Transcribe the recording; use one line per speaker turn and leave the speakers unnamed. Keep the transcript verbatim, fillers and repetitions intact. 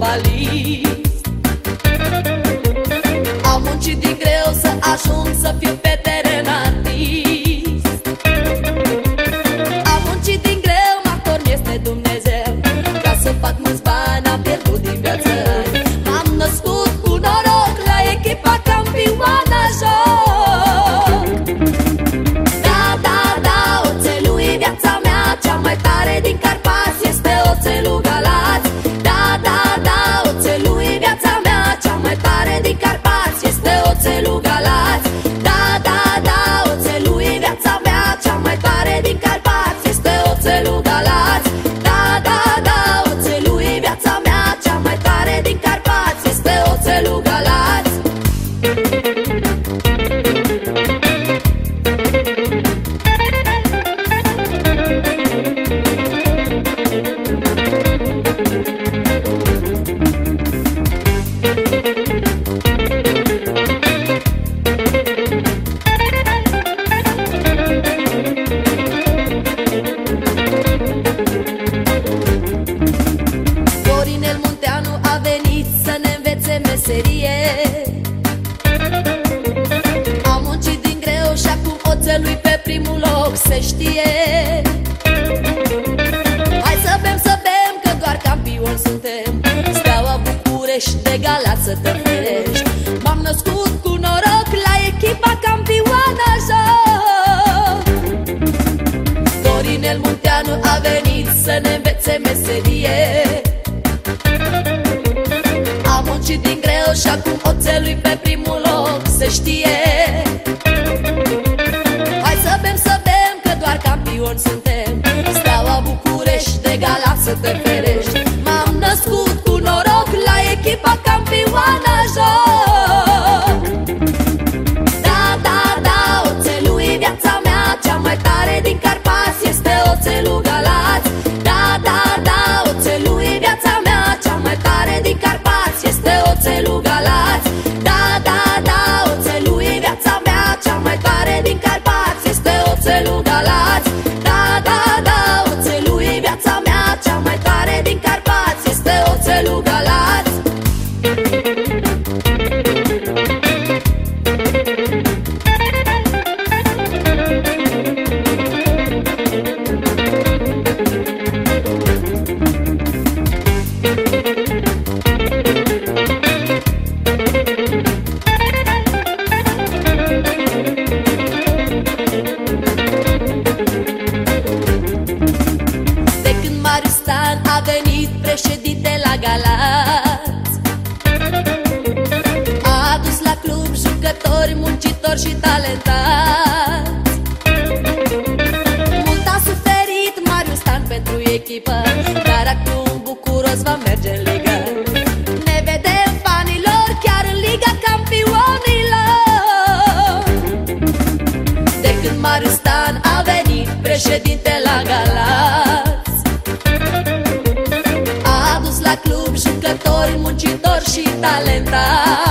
fotbalist. Am muncit din greu să ajung să fiu pe teren artist. Am muncit din greu, actor mi-este Dumnezeu. Ca să fac mulți bani am pierdut din viață. M-am născut cu noroc la echipa campioană joc. Da, da, da, oțelul e viața mea. Cea mai tare din Carpați este oțelul Galați. Da, da, da, oțelul e viața mea. Cea mai tare din Carpați este oțelul Galați. Da, da, da, oțelul e viața mea. Cea mai tare din Carpați este oțelul Galați. Da, da, da, oțelul e viața mea. Cea mai tare din Carpați este oțelul Galați. Florinel Munteanu a venit să ne învețe meserie. Am muncit din greu și acum oțelul pe primul loc se știe. Hai să bem, să bem, că doar campioni suntem. Steaua București de Galați să te ferești. M-am născut cu noroc la echipa campioană joc. Florinel Munteanu a venit să ne învețe meserie. Am muncit din greu și acum oțelul pe primul loc se știe. Hai să bem, să bem, că doar campioni suntem. Steaua București de Galați să te ferești. M-am născut cu noroc la echipa campioană joc. Da, da, da, oțelul e viața mea. Cea mai tare din Carpați este oțelul Galați. Da, da, da, oțelul e viața mea. Cea mai tare din Carpați este oțelul Galați. Da, da, da, oțelul e viața mea. Cea mai tare din Carpați este oțelul Galați. Da, da, da, oțelul e viața mea. Cea mai tare din Carpați este oțelul Galați. De când Marius Stan a venit președinte la Galați, a adus la club jucători muncitori și talentați. Mult a suferit Marius Stan pentru echipă, dar acum bucuros va merge în ligă. Ne vedem, fanilor, chiar în Liga Campionilor. De când Marius Stan a venit președinte la Galați, a adus la club jucători muncitori și talentați.